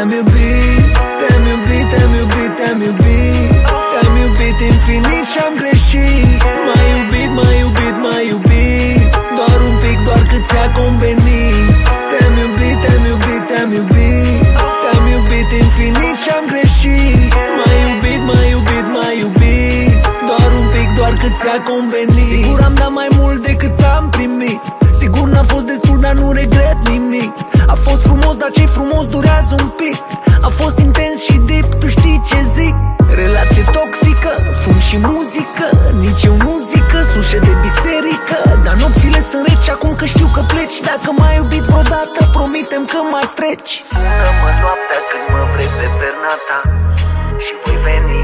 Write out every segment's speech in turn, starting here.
Te-am iubit, te-am iubit, te-am iubit, te-am iubit. Te-am iubit infinit și-am greșit. M-ai iubit, m-ai iubit, m-ai iubit. Doar un pic, doar cât ți-a convenit. Te-am iubit, te-am iubit, te-am iubit. Te-am iubit infinit și-am greșit. M-ai iubit, m-ai iubit, m-ai iubit. Doar un pic, doar cât ți-a convenit. Sigur am dat mai mult decât am primit. Sigur n-a fost destul, dar nu regret nimic. A fost frumos, dar ce-i frumos durează un pic. A fost intens și deep, tu știi ce zic. Relație toxică, fum și muzică. Nici eu nu zic că sușe de biserică. Dar nopțile sunt reci acum că știu că pleci. Dacă m-ai iubit vreodată, promitem că mai treci. Sună-mă noaptea când mă vrei pe pernata și voi veni.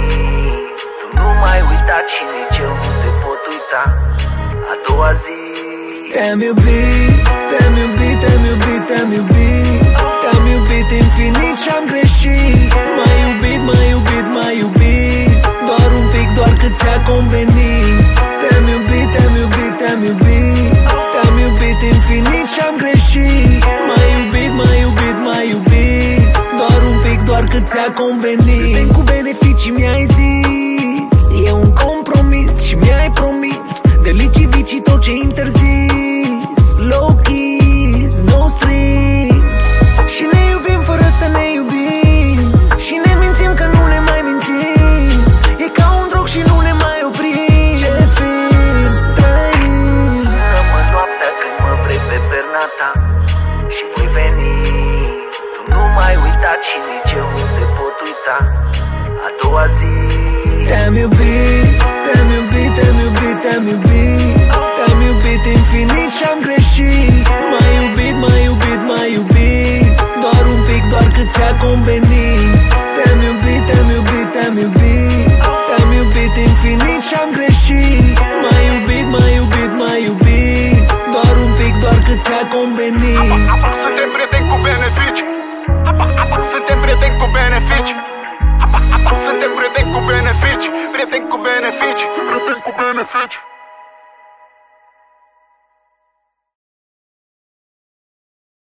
Tu nu m-ai uitat și nici eu nu te pot uita. A doua zi te-am iubit, te-am iubit, te-am iubit, te-am iubit. Te-am iubit infinit și-am greșit. M-ai iubit, m-ai iubit, m-ai iubit. Doar un pic, doar cât ți-a convenit. Te-am iubit, te-am iubit, te-am iubit. Te-am iubit infinit și-am greșit. M-ai iubit, m-ai iubit, m-ai iubit. Doar un pic, doar cât ți-a convenit. Prieten cu beneficii mi-ai zis. E un compromis și mi-ai promis. Delicii, vicii, tot ce interzis. Low keys, no strings. Și ne iubim fără să ne iubim. Și ne mințim că nu ne mai mințim. E ca un drog și nu ne mai oprim. Ce film trăim. Sună-mă noaptea când mă vrei pe pernata și voi veni. Tu nu m-ai uitat și nici eu nu te pot uita. A doua zi te-am iubit, te-am iubit, te-am iubit, te-am iubit. Te-am iubit infinit și-am greșit. M-ai iubit, m-ai iubit, m-ai iubit. Doar un pic, doar cât ți-a convenit. Te-am iubit, te-am iubit, te-am iubit. Te-am iubit infinit și-am greșit. M-ai iubit, m-ai iubit, m-ai iubit. Doar un pic, doar cât ți-a convenit. Suntem prieteni cu beneficii. Suntem prieteni cu beneficii. Suntem prieteni cu beneficii. Prieteni cu beneficii. Prieteni cu beneficii.